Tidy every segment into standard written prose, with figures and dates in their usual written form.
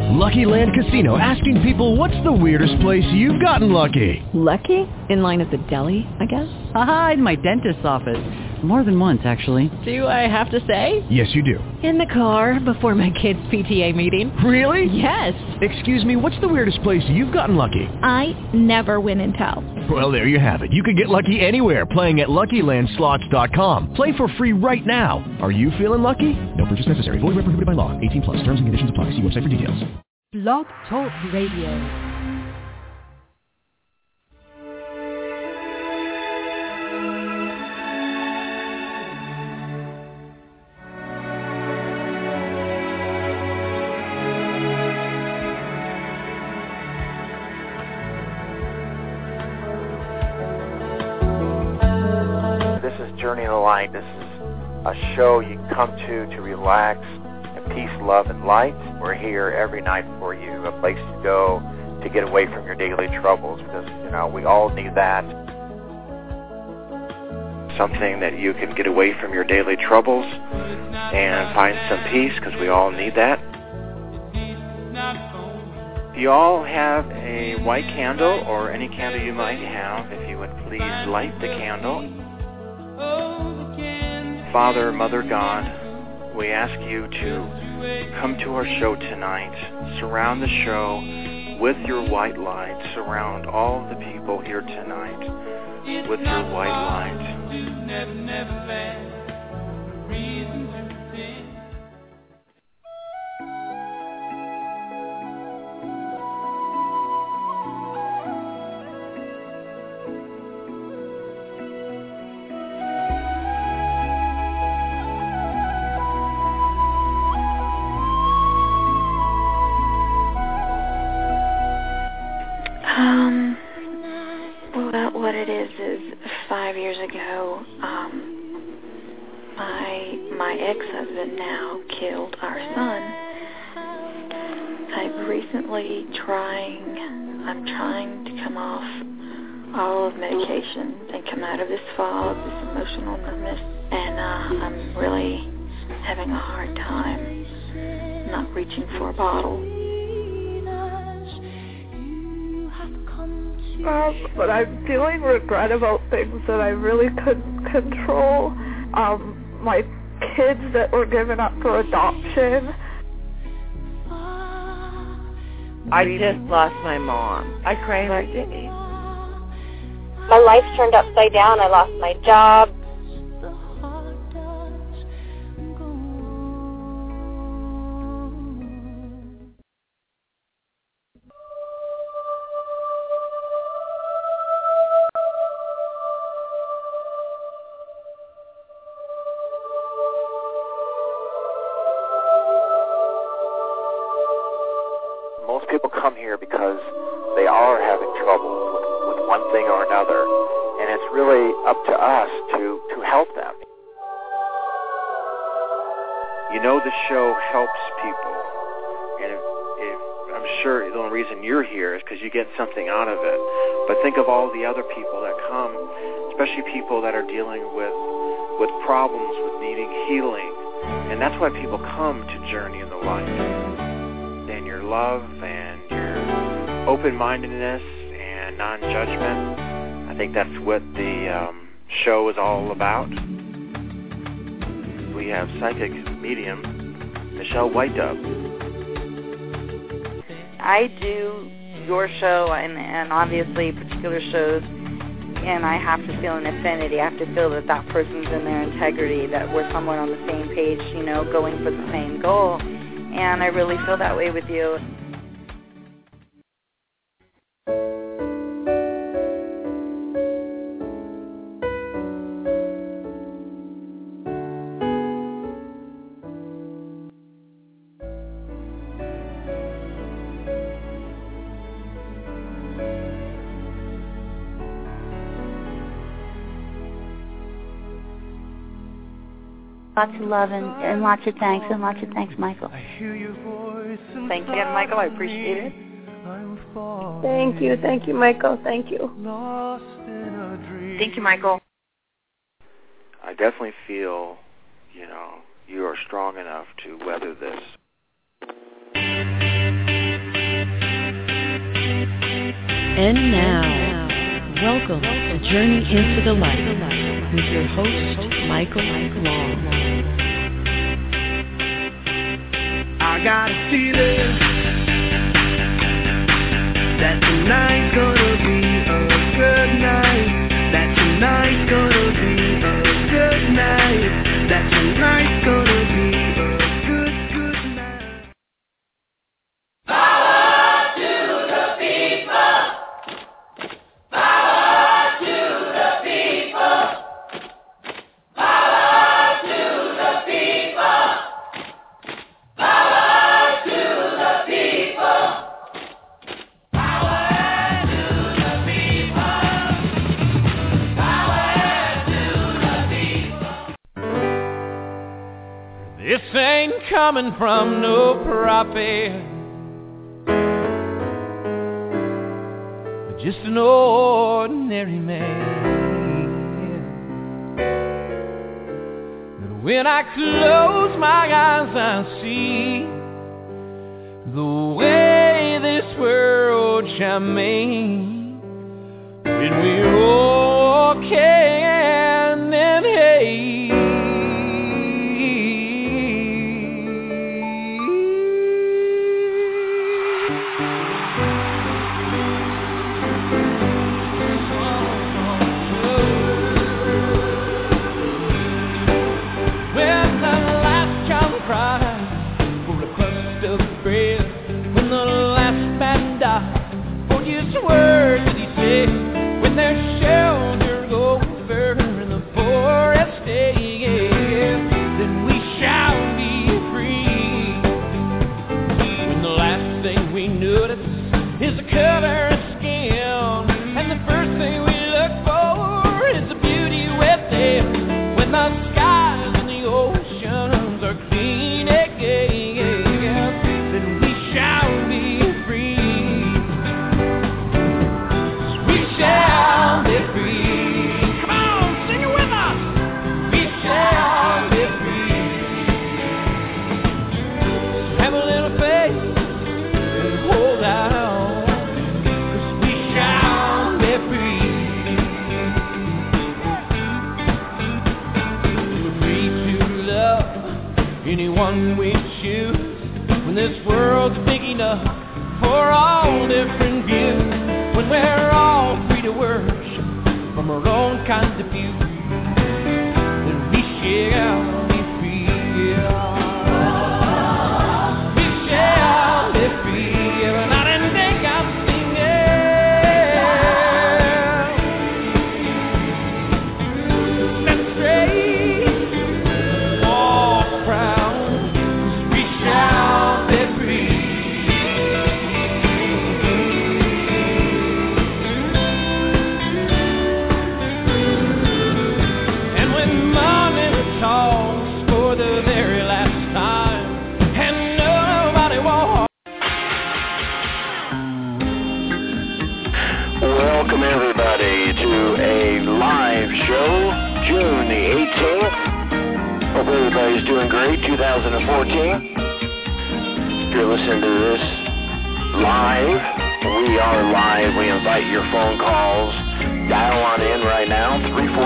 Lucky Land Casino, asking people, what's the weirdest place you've gotten lucky? Lucky? In line at the deli, I guess? Aha, in my dentist's office. More than once, actually. Do I have to say? Yes, you do. In the car before my kids' PTA meeting. Really? Yes. Excuse me, what's the weirdest place you've gotten lucky? I never win and tell. Well, there you have it. You can get lucky anywhere, playing at LuckyLandSlots.com. Play for free right now. Are you feeling lucky? No purchase necessary. Void where prohibited by law. 18 plus. Terms and conditions apply. See website for details. Blog Talk Radio. Journey in the Light. This is a show you can come to relax in peace, love, and light. We're here every night for you, a place to go to get away from your daily troubles, because, we all need that. Something that you can get away from your daily troubles and find some peace, because we all need that. If you all have a white candle, or any candle you might have, if you would please light the candle. Father, Mother God, we ask you to come to our show tonight. Surround the show with your white light. Surround all of the people here tonight with your white light. What it is 5 years ago, my ex-husband now killed our son. I'm trying to come off all of medication and come out of this fog, this emotional numbness, and I'm really having a hard time not reaching for a bottle. But I'm feeling regret about things that I really couldn't control. My kids that were given up for adoption. I just lost my mom. I cried every day. My life turned upside down. I lost my job. Most people come here because they are having trouble with one thing or another, and it's really up to us to help them. The show helps people, and if I'm sure the only reason you're here is because you get something out of it. But think of all the other people that come, especially people that are dealing with problems, with needing healing, and that's why people come to Journey in the Light. And your love and your open-mindedness and non-judgment. I think that's what the show is all about. We have psychic medium Michelle Whitedove. I do your show and obviously particular shows, and I have to feel an affinity. I have to feel that person's in their integrity, that we're somewhat on the same page, going for the same goal. And I really feel that way with you. Lots of love and lots of thanks, Michael. Thank you again, Michael. I appreciate it. Thank you, Michael. Thank you. Thank you, Michael. I definitely feel, you are strong enough to weather this. And now, welcome to Journey into the Light with your host, Michael Long. I got a feeling that tonight's gonna be a good night. That tonight's gonna be a good night. That tonight's gonna be a good night. Power to the people. Power to the people. Power to the people. Power to the people. This ain't coming from no prophet, but just an ordinary man. But when I close my eyes, I see the way this world shall make when we're all hand in hand. Word did he say when their shelter over in the forest stays, then we shall be free. When the last thing we notice is the color of skin, and the first thing we look for is the beauty within. When the skies and the oceans are clean again, then we shall be free. Shall be free. Come on, sing it with us. We shall be free. Have a little faith and hold out, 'cause we shall be free. We're free to love anyone we choose. When this world's big enough for all different views. When we're all free to worship from our own kinds of views, then we shall be free. We shall be free. And I didn't think I'd sing it. Stand straight, walk proud, 'cause we shall be free. For the very last time, and nobody wants. Welcome everybody to a live show, June the 18th. Hope everybody's doing great, 2014. If you're listening to this live, we are live. We invite your phone calls. Dial on in right now,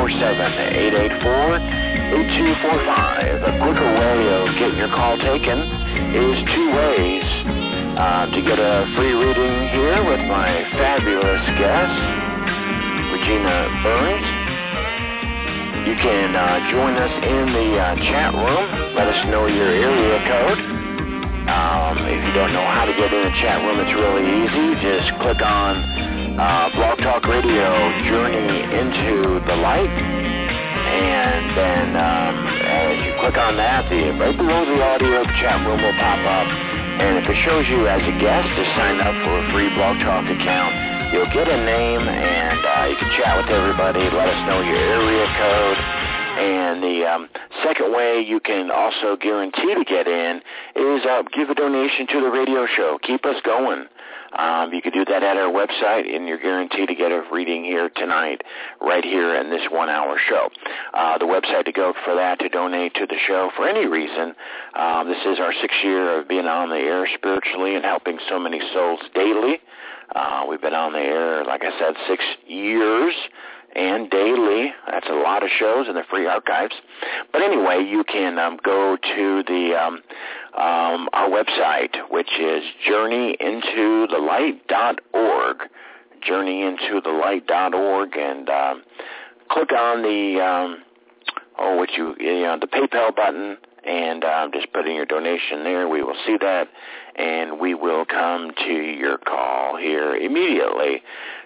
347-884-8245. A quicker way of getting your call taken is two ways. To get a free reading here with my fabulous guest, Regina Burns. You can join us in the chat room. Let us know your area code. If you don't know how to get in the chat room, it's really easy. Just click on Blog Talk Radio, Journey into the Light. And then as you click on that, right below the audio, the chat room will pop up. And if it shows you as a guest to sign up for a free Blog Talk account, you'll get a name and you can chat with everybody, let us know your area code. And the second way you can also guarantee to get in is give a donation to the radio show. Keep us going. You can do that at our website, and you're guaranteed to get a reading here tonight, right here in this 1 hour show. The website to go for that, to donate to the show for any reason. This is our 6th year of being on the air spiritually and helping so many souls daily. We've been on the air, like I said, 6 years and daily. That's a lot of shows in the free archives. But anyway, you can go to the our website, which is journeyintothelight.org, journeyintothelight.org, and click on the the PayPal button, and just put in your donation there. We will see that, and we will come to your call here immediately.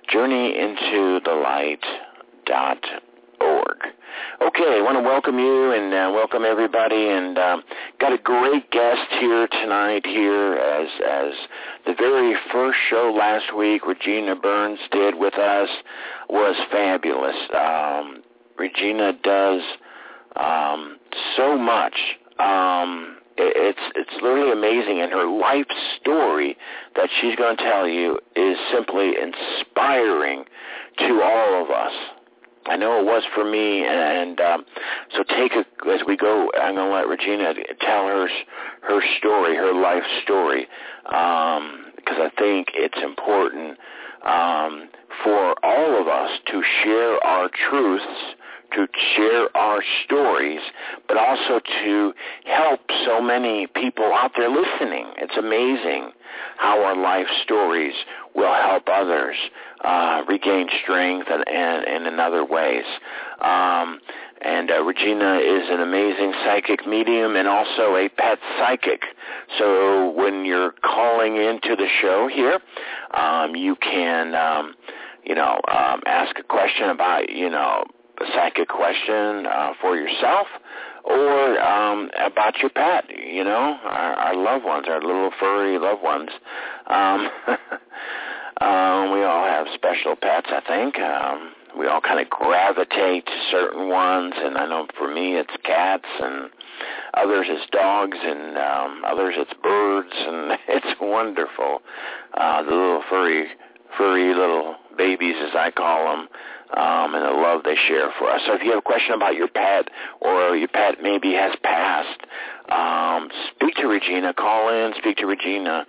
journeyintothelight.org. Okay, I want to welcome you and welcome everybody, and got a great guest here tonight here as the very first show last week Regina Burns did with us was fabulous. Regina does so much. It's literally amazing, and her life story that she's going to tell you is simply inspiring to all of us. I know it was for me, and so as we go, I'm going to let Regina tell her story, her life story, because I think it's important for all of us to share our truths, to share our stories, but also to help so many people out there listening. It's amazing how our life stories will help others regain strength and in other ways. Regina is an amazing psychic medium and also a pet psychic. So when you're calling into the show here, you can, ask a question about, a psychic question for yourself, or about your pet, our loved ones, our little furry loved ones. We all have special pets, I think. We all kind of gravitate to certain ones, and I know for me it's cats, and others it's dogs, and others it's birds, and it's wonderful. The little furry little babies, as I call them, and the love they share for us. So if you have a question about your pet, or your pet maybe has passed, speak to Regina. Call in, speak to Regina,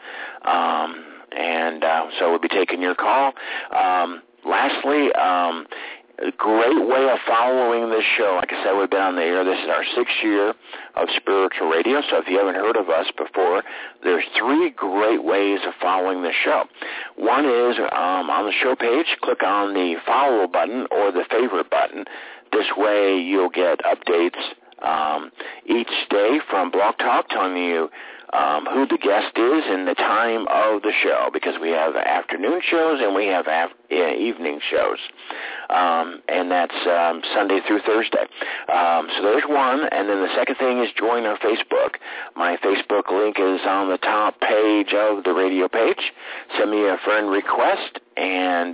so we'll be taking your call. Lastly, a great way of following this show. Like I said, we've been on the air. This is our 6th year of spiritual radio. So if you haven't heard of us before, there's 3 great ways of following the show. One is on the show page, click on the follow button or the favorite button. This way you'll get updates each day from Blog Talk telling you who the guest is and the time of the show, because we have afternoon shows and we have evening shows, and that's Sunday through Thursday. So there's one, and then the second thing is join our Facebook. My Facebook link is on the top page of the radio page. Send me a friend request, and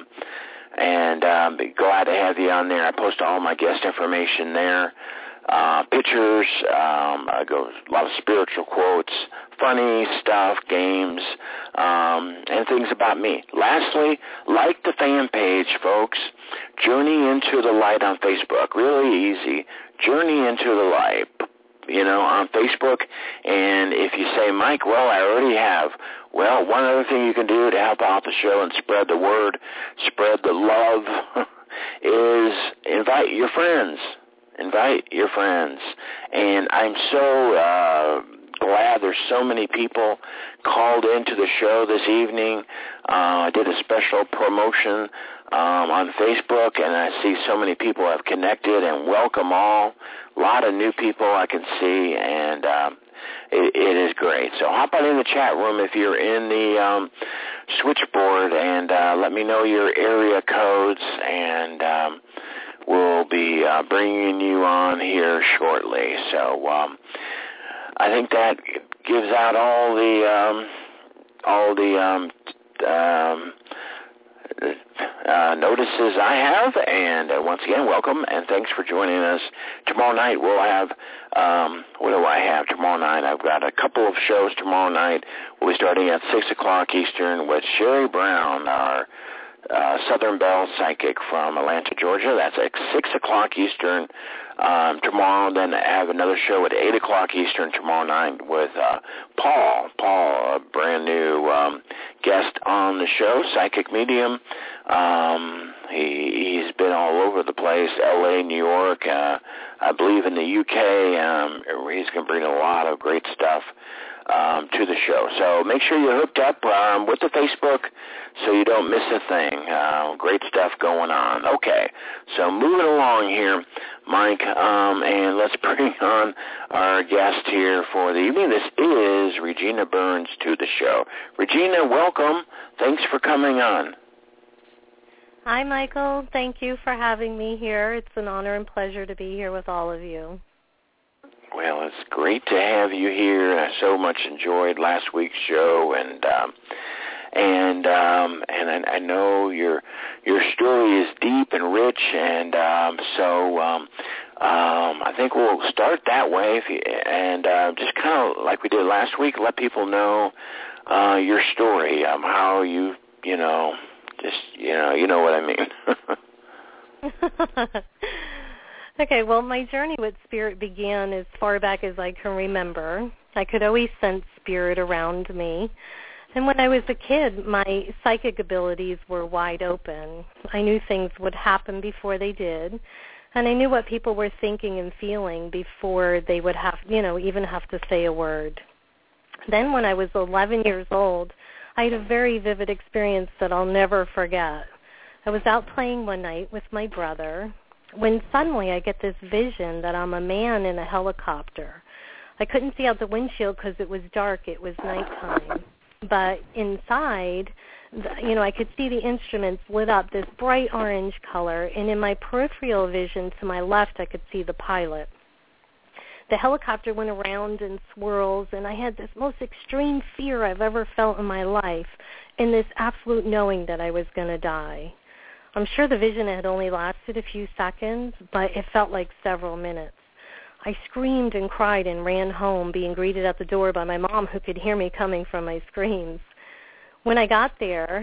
glad to have you on there. I post all my guest information there. Pictures, I go a lot of spiritual quotes, funny stuff, games, and things about me. Lastly, like the fan page, folks. Journey into the Light on Facebook. Really easy. Journey into the Light, on Facebook. And if you say, Mike, well, I already have. Well, one other thing you can do to help out the show and spread the word, spread the love, is invite your friends. Invite your friends. And I'm so glad there's so many people called into the show this evening. I did a special promotion on Facebook, and I see so many people have connected, and welcome all. A lot of new people I can see, and it is great. So hop on in the chat room if you're in the switchboard, and let me know your area codes, and we'll be bringing you on here shortly. So I think that gives out all the notices I have, and once again, welcome, and thanks for joining us. Tomorrow night we'll have, what do I have tomorrow night? I've got a couple of shows tomorrow night. We'll be starting at 6 o'clock Eastern with Sherry Brown, our Southern Belle psychic from Atlanta, Georgia. That's at 6 o'clock Eastern tomorrow. Then I have another show at 8 o'clock Eastern tomorrow night with Paul, a brand new guest on the show, psychic medium. He's been all over the place, L.A., New York, I believe in the UK. He's going to bring a lot of great stuff to the show. So make sure you're hooked up with the Facebook so you don't miss a thing. Great stuff going on. Okay, so moving along here, Mike, and let's bring on our guest here for the evening. This is Regina Burns to the show. Regina, welcome. Thanks for coming on. Hi, Michael. Thank you for having me here. It's an honor and pleasure to be here with all of you. Well, it's great to have you here. I so much enjoyed last week's show, and I know your story is deep and rich, and so I think we'll start that way, and just kind of like we did last week, let people know your story, how you know what I mean. Okay, well, my journey with spirit began as far back as I can remember. I could always sense spirit around me. And when I was a kid, my psychic abilities were wide open. I knew things would happen before they did, and I knew what people were thinking and feeling before they would have, even have to say a word. Then when I was 11 years old, I had a very vivid experience that I'll never forget. I was out playing one night with my brother when suddenly I get this vision that I'm a man in a helicopter. I couldn't see out the windshield because it was dark. It was nighttime. But inside, I could see the instruments lit up this bright orange color, and in my peripheral vision to my left, I could see the pilot. The helicopter went around in swirls, and I had this most extreme fear I've ever felt in my life, and this absolute knowing that I was going to die. I'm sure the vision had only lasted a few seconds, but it felt like several minutes. I screamed and cried and ran home, being greeted at the door by my mom, who could hear me coming from my screams. When I got there,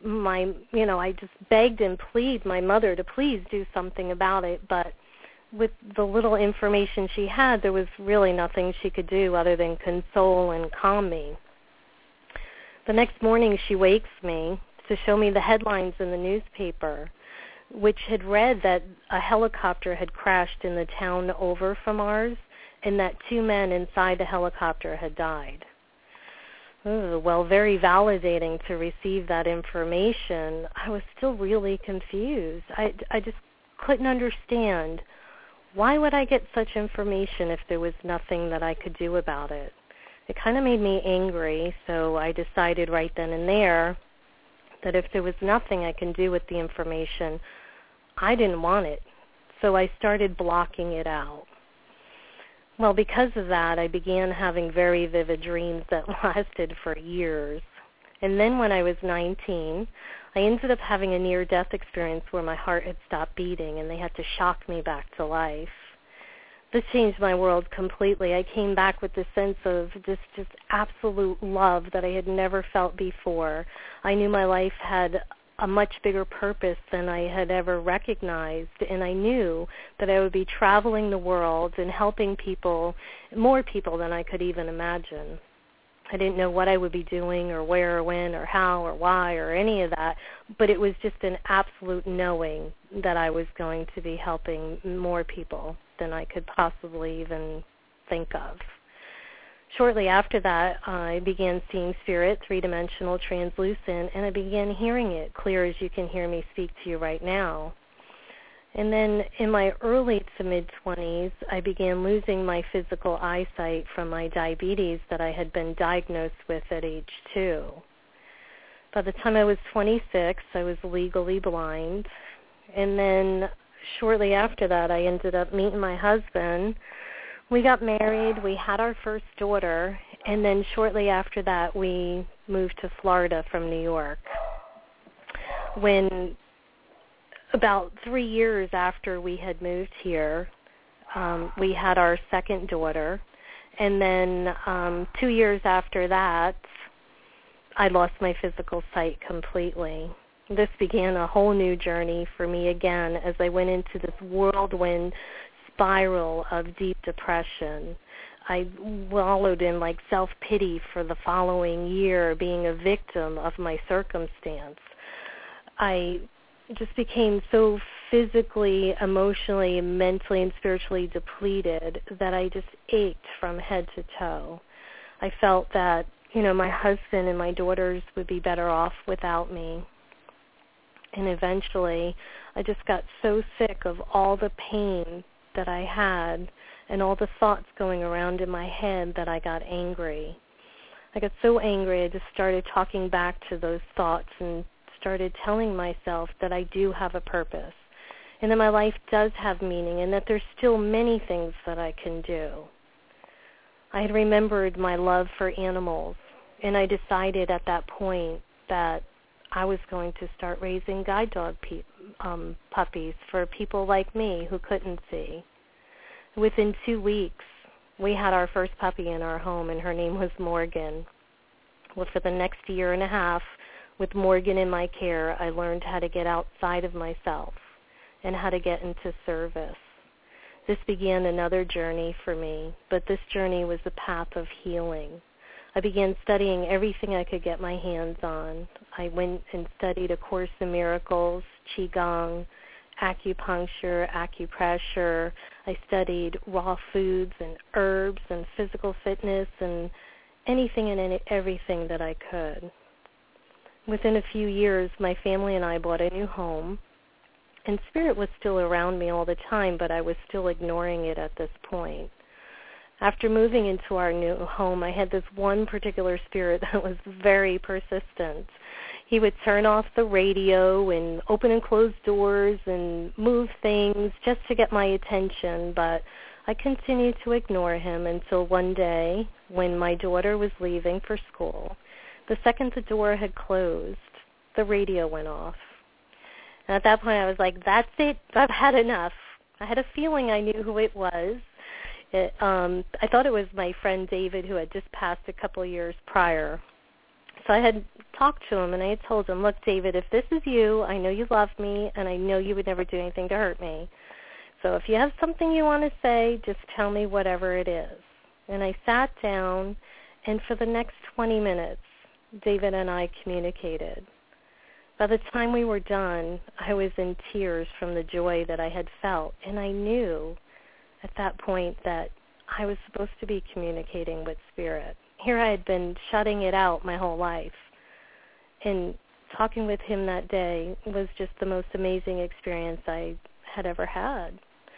I just begged and pleaded my mother to please do something about it, but with the little information she had, there was really nothing she could do other than console and calm me. The next morning, she wakes me to show me the headlines in the newspaper, which had read that a helicopter had crashed in the town over from ours and that 2 men inside the helicopter had died. Well, very validating to receive that information. I was still really confused. I just couldn't understand. Why would I get such information if there was nothing that I could do about it? It kind of made me angry, so I decided right then and there that if there was nothing I can do with the information, I didn't want it. So I started blocking it out. Well, because of that, I began having very vivid dreams that lasted for years. And then when I was 19, I ended up having a near-death experience where my heart had stopped beating and they had to shock me back to life. This changed my world completely. I came back with this sense of just absolute love that I had never felt before. I knew my life had a much bigger purpose than I had ever recognized, and I knew that I would be traveling the world and helping people, more people than I could even imagine. I didn't know what I would be doing or where or when or how or why or any of that, but it was just an absolute knowing that I was going to be helping more people than I could possibly even think of. Shortly after that, I began seeing spirit, three-dimensional, translucent, and I began hearing it clear as you can hear me speak to you right now. And then in my early to mid-20s, I began losing my physical eyesight from my diabetes that I had been diagnosed with at age 2. By the time I was 26, I was legally blind. And then shortly after that, I ended up meeting my husband. We got married. We had our first daughter. And then shortly after that, we moved to Florida from New York. When about 3 years after we had moved here, we had our second daughter. And then 2 years after that, I lost my physical sight completely. This began a whole new journey for me again as I went into this whirlwind spiral of deep depression. I wallowed in like self-pity for the following year, being a victim of my circumstance. I just became so physically, emotionally, mentally, and spiritually depleted that I just ached from head to toe. I felt that, my husband and my daughters would be better off without me. And eventually, I just got so sick of all the pain that I had and all the thoughts going around in my head that I got angry. I got so angry, I just started talking back to those thoughts and started telling myself that I do have a purpose and that my life does have meaning and that there's still many things that I can do. I had remembered my love for animals, and I decided at that point that I was going to start raising guide dog puppies for people like me who couldn't see. Within 2 weeks, we had our first puppy in our home, and her name was Morgan. Well, for the next year and a half, with Morgan in my care, I learned how to get outside of myself and how to get into service. This began another journey for me, but this journey was a path of healing. I began studying everything I could get my hands on. I went and studied A Course in Miracles, Qigong, acupuncture, acupressure. I studied raw foods and herbs and physical fitness and anything and everything that I could. Within a few years, my family and I bought a new home, and Spirit was still around me all the time, but I was still ignoring it at this point. After moving into our new home, I had this one particular spirit that was very persistent. He would turn off the radio and open and close doors and move things just to get my attention, but I continued to ignore him until one day when my daughter was leaving for school. The second the door had closed, the radio went off. And at that point I was like, that's it, I've had enough. I had a feeling I knew who it was. I thought it was my friend David, who had just passed a couple of years prior. So I had talked to him, and I had told him, look, David, if this is you, I know you love me, and I know you would never do anything to hurt me. So if you have something you want to say, just tell me whatever it is. And I sat down, and for the next 20 minutes, David and I communicated. By the time we were done, I was in tears from the joy that I had felt, and I knew at that point that I was supposed to be communicating with Spirit. Here I had been shutting it out my whole life, and talking with him that day was just the most amazing experience I had ever had.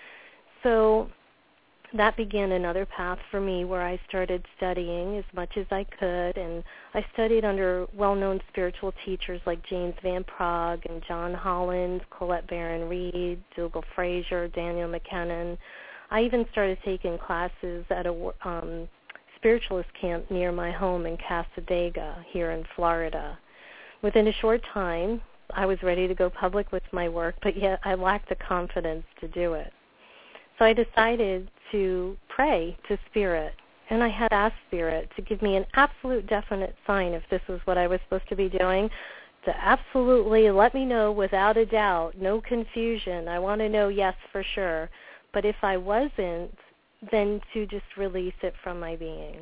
So that began another path for me where I started studying as much as I could, and I studied under well-known spiritual teachers like James Van Praagh and John Holland, Colette Baron-Reed, Dougal Fraser, Daniel McKenna. I even started taking classes at a spiritualist camp near my home in Cassadaga here in Florida. Within a short time, I was ready to go public with my work, but yet I lacked the confidence to do it. So I decided to pray to Spirit, and I had asked Spirit to give me an absolute definite sign if this was what I was supposed to be doing, to absolutely let me know without a doubt, no confusion. I want to know yes for sure. But if I wasn't, then to just release it from my being.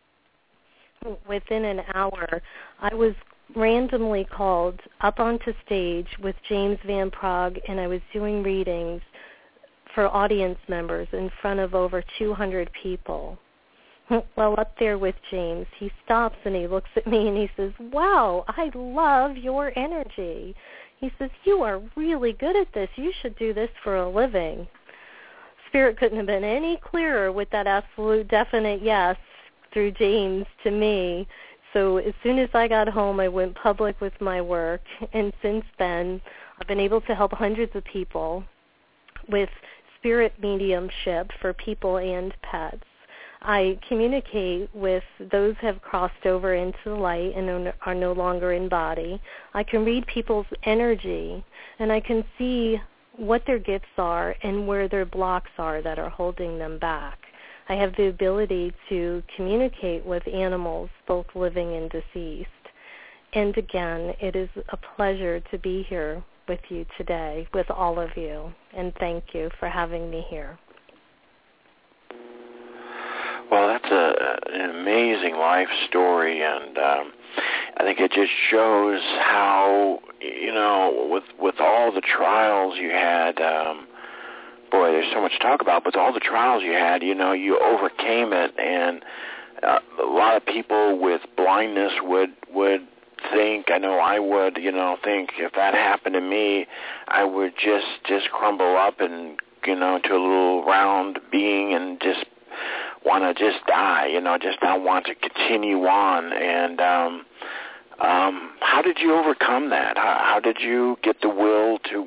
Within an hour, I was randomly called up onto stage with James Van Praagh, and I was doing readings for audience members in front of over 200 people. Well, up there with James, he stops and he looks at me and he says, wow, I love your energy. He says, you are really good at this. You should do this for a living. Spirit couldn't have been any clearer with that absolute definite yes through James to me. So as soon as I got home, I went public with my work, and since then, I've been able to help hundreds of people with spirit mediumship for people and pets. I communicate with those who have crossed over into the light and are no longer in body. I can read people's energy, and I can see what their gifts are and where their blocks are that are holding them back. I have the ability to communicate with animals, both living and deceased. And again, it is a pleasure to be here with you today, with all of you, and thank you for having me here. Well, that's an amazing life story, and I think it just shows how, with all the trials you had, boy, there's so much to talk about, but all the trials you had, you overcame it, and a lot of people with blindness would think, I know I would, think if that happened to me, I would just crumble up and, to a little round being and just want to just die, just not want to continue on. And how did you overcome that? How did you get the will to,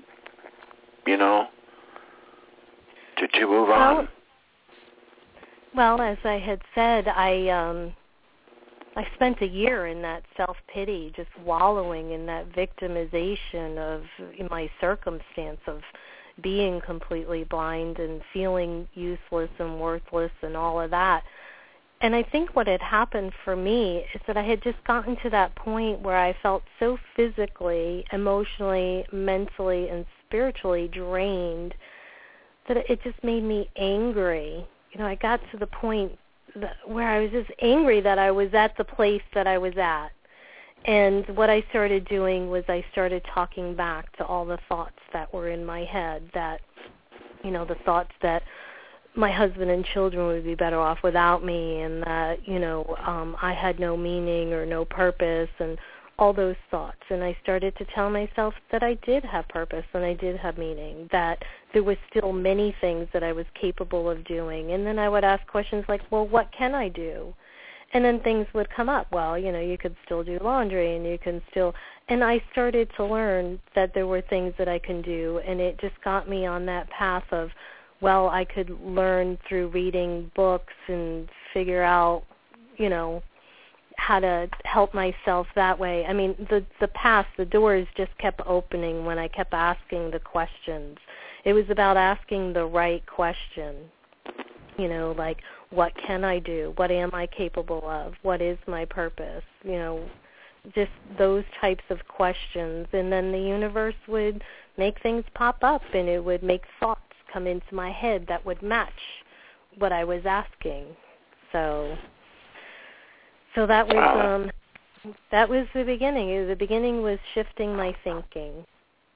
to move on? Well, as I had said, I spent a year in that self-pity, just wallowing in that victimization of my circumstance of being completely blind and feeling useless and worthless and all of that. And I think what had happened for me is that I had just gotten to that point where I felt so physically, emotionally, mentally, and spiritually drained that it just made me angry. I got to the point where I was just angry that I was at the place that I was at. And what I started doing was I started talking back to all the thoughts that were in my head, that, the thoughts that my husband and children would be better off without me, and that, I had no meaning or no purpose, and all those thoughts. And I started to tell myself that I did have purpose and I did have meaning, that there was still many things that I was capable of doing. And then I would ask questions like, well, what can I do? And then things would come up. Well, you could still do laundry, and you can still... And I started to learn that there were things that I can do, and it just got me on that path of, well, I could learn through reading books and figure out, how to help myself that way. I mean, the doors just kept opening when I kept asking the questions. It was about asking the right question, like, what can I do? What am I capable of? What is my purpose? Just those types of questions. And then the universe would make things pop up, and it would make thoughts come into my head that would match what I was asking. So that was the beginning. The beginning was shifting my thinking.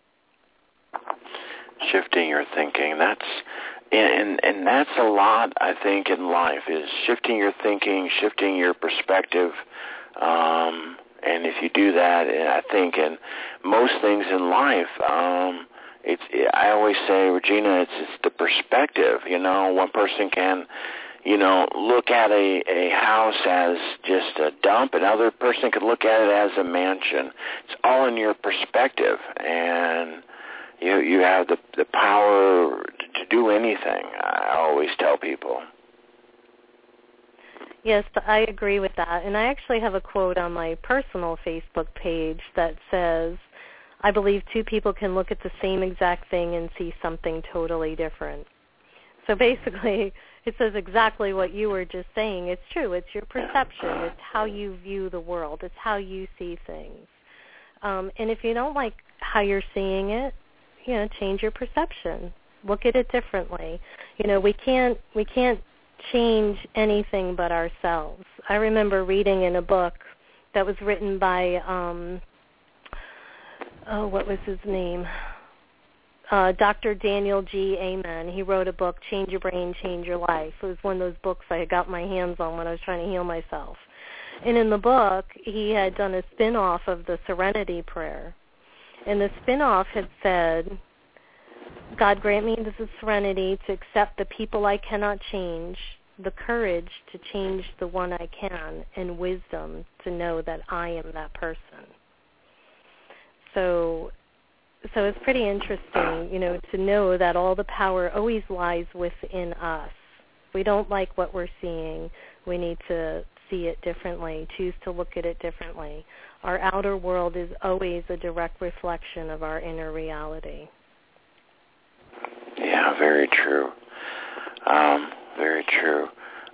Shifting your thinking. And that's a lot, I think, in life, is shifting your thinking, shifting your perspective. And if you do that, I think in most things in life, I always say, Regina, it's the perspective. One person can, look at a house as just a dump, another person could look at it as a mansion. It's all in your perspective, and you have the power to do anything, I always tell people. Yes, I agree with that. And I actually have a quote on my personal Facebook page that says, I believe two people can look at the same exact thing and see something totally different. So basically, it says exactly what you were just saying. It's true. It's your perception. It's how you view the world. It's how you see things. And if you don't like how you're seeing it, change your perception. Look at it differently. We can't change anything but ourselves. I remember reading in a book that was written by, what was his name? Dr. Daniel G. Amen. He wrote a book, Change Your Brain, Change Your Life. It was one of those books I got my hands on when I was trying to heal myself. And in the book, he had done a spin-off of the Serenity Prayer. And the spin-off had said, God grant me the serenity to accept the people I cannot change, the courage to change the one I can, and wisdom to know that I am that person. So it's pretty interesting, to know that all the power always lies within us. we don't like what we're seeing, we need to see it differently, choose to look at it differently. Our outer world is always a direct reflection of our inner reality. Yeah, very true. Very true.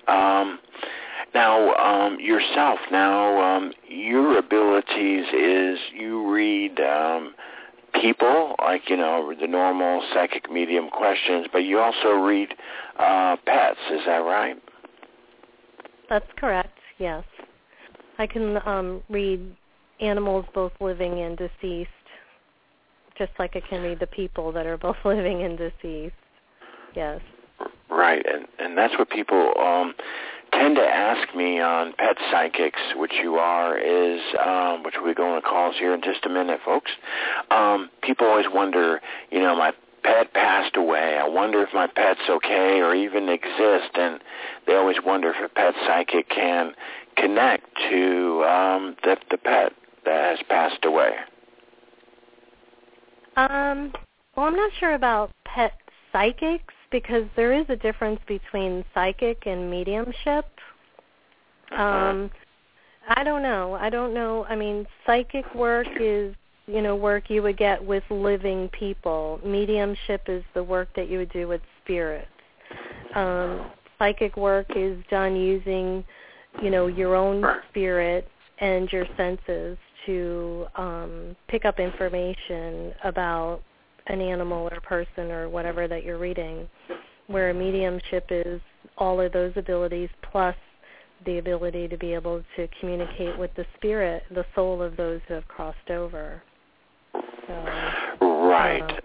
Now, yourself, your abilities is you read people, like, the normal psychic medium questions, but you also read pets, is that right? That's correct, yes. I can read animals both living and deceased, just like I can read the people that are both living and deceased, yes. Right, and that's what people tend to ask me on Pet Psychics, which you are, is, which we'll go on calls here in just a minute, folks. People always wonder, my pet passed away. I wonder if my pet's okay or even exist, and they always wonder if a pet psychic can connect to the pet that has passed away. Well, I'm not sure about pet psychics, because there is a difference between psychic and mediumship. I don't know. I mean, psychic work is, work you would get with living people. Mediumship is the work that you would do with spirits. Psychic work is done using, your own spirit and your senses to pick up information about an animal or person or whatever that you're reading, where a mediumship is all of those abilities plus the ability to be able to communicate with the spirit, the soul of those who have crossed over. So, right.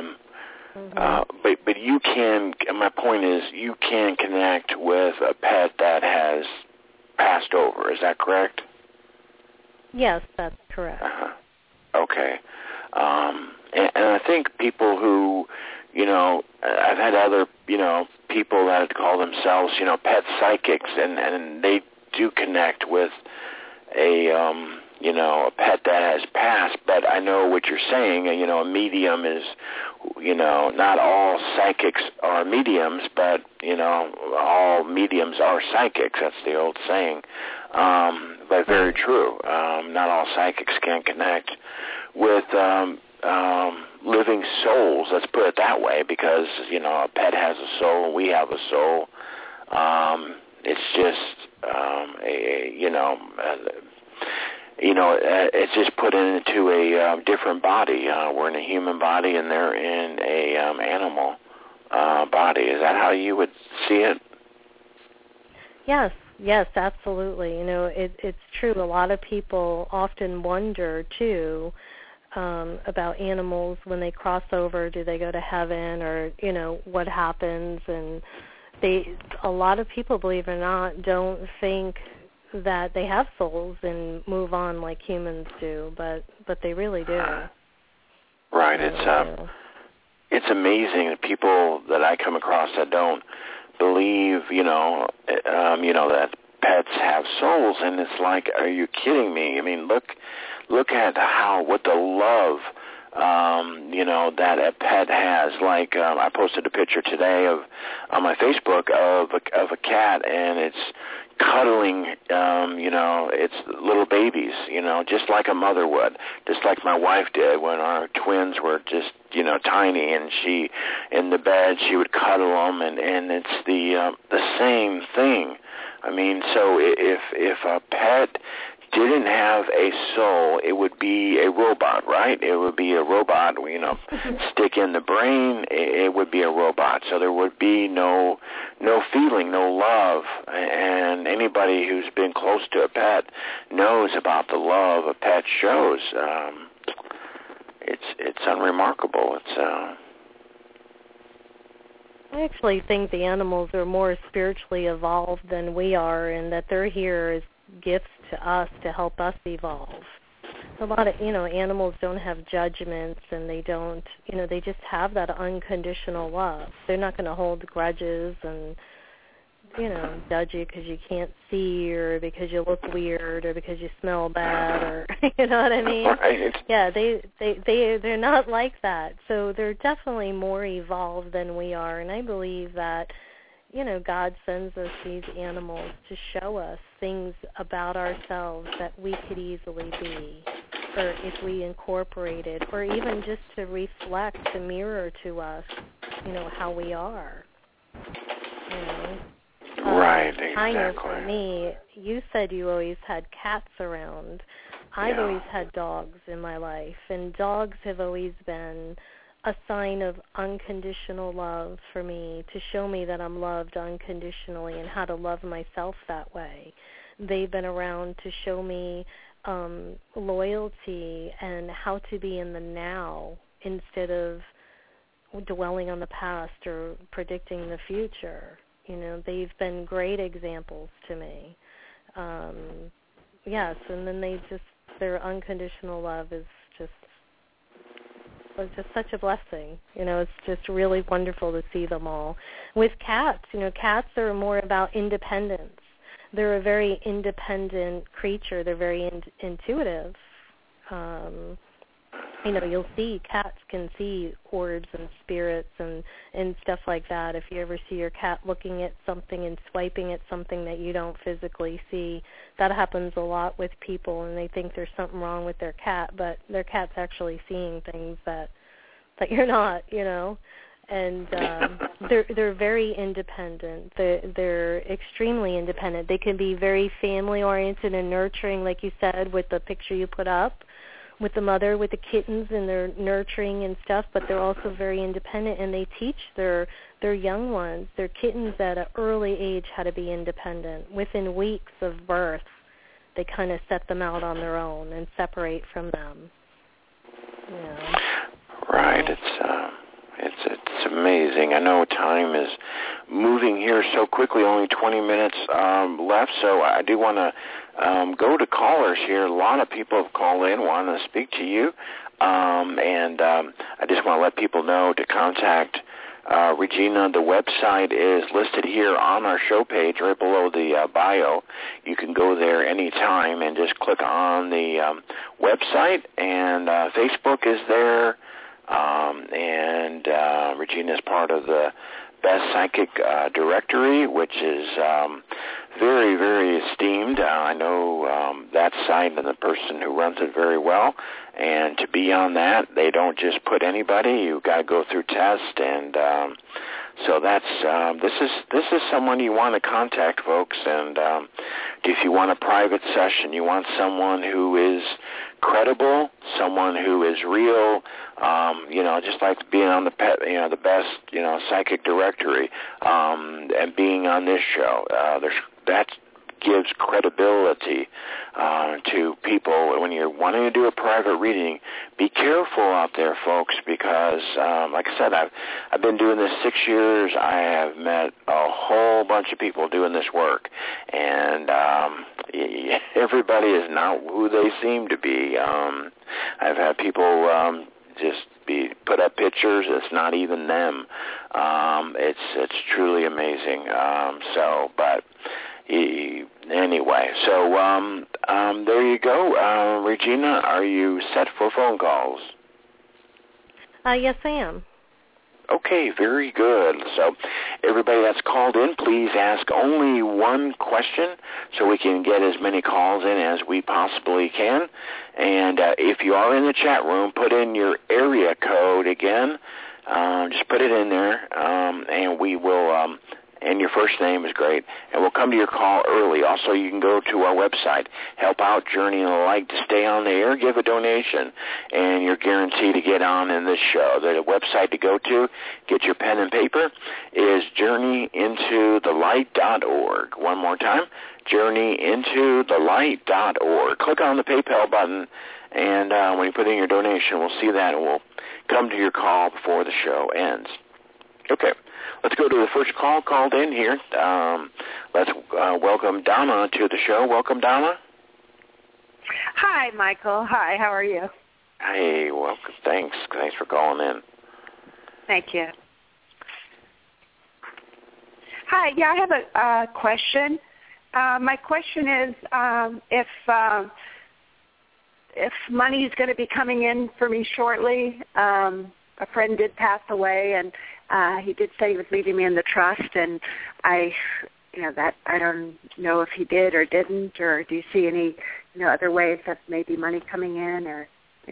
But you can, my point is, you can connect with a pet that has passed over. Is that correct? Yes, that's correct. Okay. And I think people who, I've had other, people that call themselves, pet psychics, and they do connect with a pet that has passed. But I know what you're saying. A medium is, not all psychics are mediums, but all mediums are psychics. That's the old saying. But very true. Not all psychics can connect with living souls, let's put it that way, because, a pet has a soul and we have a soul. It's just, it's just put into a different body. We're in a human body and they're in a animal body. Is that how you would see it? Yes, absolutely. It's true. A lot of people often wonder, too, about animals when they cross over. Do they go to heaven, or what happens? And a lot of people, believe it or not, don't think that they have souls and move on like humans do, but they really do. Right. It's amazing that people that I come across that don't believe, that pets have souls, and it's like, are you kidding me? I mean, look at what the love, that a pet has. Like, I posted a picture today on my Facebook of a cat, and it's cuddling, its little babies, just like a mother would, just like my wife did when our twins were just, tiny, and she, in the bed, she would cuddle them, and it's the same thing. I mean, so if a pet didn't have a soul, it would be a robot, right? It would be a robot, stick in the brain, it would be a robot. So there would be no feeling, no love. And anybody who's been close to a pet knows about the love a pet shows. It's unremarkable. I actually think the animals are more spiritually evolved than we are, and that they're here as gifts to us to help us evolve. A lot of, animals don't have judgments, and they don't, they just have that unconditional love. They're not going to hold grudges and, judge you because you can't see, or because you look weird, or because you smell bad, or, you know what I mean? Right. Yeah, they're not like that. So they're definitely more evolved than we are, and I believe that, God sends us these animals to show us things about ourselves that we could easily be, or if we incorporated, or even just to reflect, to mirror to us, how we are. Right, exactly. I know for me, you said you always had cats around. I've always had dogs in my life, and dogs have always been a sign of unconditional love for me, to show me that I'm loved unconditionally and how to love myself that way. They've been around to show me loyalty and how to be in the now instead of dwelling on the past or predicting the future. They've been great examples to me. Yes, and then their unconditional love is just such a blessing. It's just really wonderful to see them all. With cats, cats are more about independence. They're a very independent creature. They're very intuitive. You'll see cats can see orbs and spirits and stuff like that. If you ever see your cat looking at something and swiping at something that you don't physically see, that happens a lot with people, and they think there's something wrong with their cat, but their cat's actually seeing things that you're not, And they're very independent. They're extremely independent. They can be very family oriented and nurturing, like you said, with the picture you put up, with the mother, with the kittens, and they're nurturing and stuff, but they're also very independent, and they teach their young ones, their kittens at an early age, how to be independent. Within weeks of birth, they kind of set them out on their own and separate from them. Right. It's amazing. I know time is moving here so quickly, only 20 minutes left, so I do want to go to callers here. A lot of people have called in, want to speak to you, and I just want to let people know to contact Regina. The website is listed here on our show page right below the bio. You can go there anytime and just click on the website, and Facebook is there. And Regina is part of the Best Psychic Directory, which is very, very esteemed. I know that site and the person who runs it very well. And to be on that, they don't just put anybody. You got to go through tests, and so that's this is someone you want to contact, folks. And if you want a private session, you want someone who is credible, someone who is real, just like being on the Best, Psychic Directory, and being on this show. That gives credibility to people. When you're wanting to do a private reading, be careful out there, folks, because, like I said, I've been doing this 6 years. I have met a whole bunch of people doing this work, and everybody is not who they seem to be. I've had people just put up pictures. It's not even them. It's truly amazing. But anyway, so there you go. Regina, are you set for phone calls? Yes, I am. Okay, very good. So everybody that's called in, please ask only one question so we can get as many calls in as we possibly can. And if you are in the chat room, put in your area code again. Just put it in there, and we will... and your first name is great, and we'll come to your call early. Also, you can go to our website, Help Out Journey in the Light, to stay on the air, give a donation, and you're guaranteed to get on in this show. The website to go to, get your pen and paper, is journeyintothelight.org. One more time, journeyintothelight.org. Click on the PayPal button, and when you put in your donation, we'll see that, and we'll come to your call before the show ends. Okay. Let's go to the first call called in here. Let's welcome Donna to the show. Welcome, Donna. Hi, Michael. Hi, how are you? Hey, welcome. Thanks for calling in. Thank you. Hi, yeah, I have a question. My question is if money is going to be coming in for me shortly. A friend did pass away, and He did say he was leaving me in the trust, and I don't know if he did or didn't, or do you see any, other ways of maybe money coming in, or,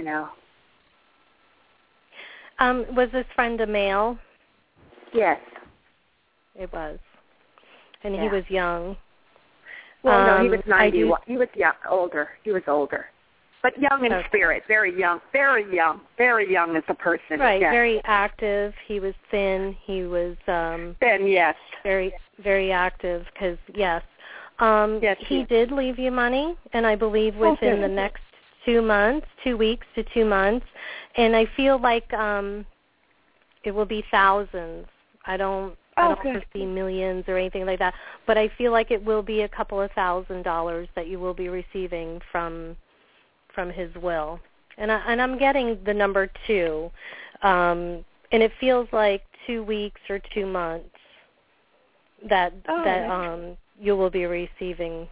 Was this friend a male? Yes. It was. And he was young. Well, no, he was 91. He was young, older. He was older. But young in spirit, very young as a person. Right, yes. Very active. He was thin. He was thin, yes. Very, very active because, yes. He yes. did leave you money, and I believe within the next 2 months, 2 weeks to 2 months. And I feel like it will be thousands. I don't foresee millions or anything like that, but I feel like it will be a couple of $1,000s that you will be receiving from his will. And I'm getting the number 2, and it feels like 2 weeks or 2 months that you will be receiving